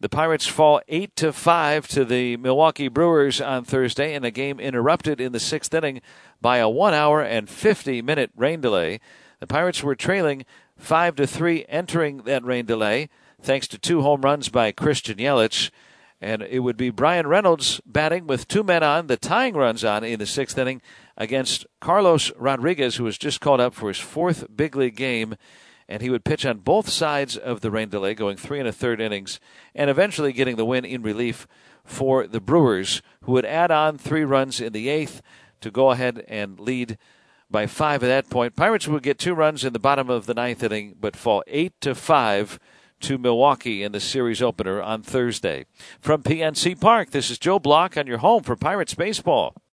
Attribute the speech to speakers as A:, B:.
A: The Pirates fall 8-5 to the Milwaukee Brewers on Thursday in a game interrupted in the sixth inning by a 1 hour and 50-minute rain delay. The Pirates were trailing 5-3 entering that rain delay, thanks to 2 home runs by Christian Yelich. And it would be Brian Reynolds batting with 2 men on, the tying runs on in the sixth inning against Carlos Rodriguez, who was just called up for his 4th big league game. And he would pitch on both sides of the rain delay, going 3 1/3 innings, and eventually getting the win in relief for the Brewers, who would add on 3 runs in the 8th to go ahead and lead by 5 at that point. Pirates would get 2 runs in the bottom of the 9th inning, but fall 8-5 to Milwaukee in the series opener on Thursday. From PNC Park, this is Joe Block on your home for Pirates baseball.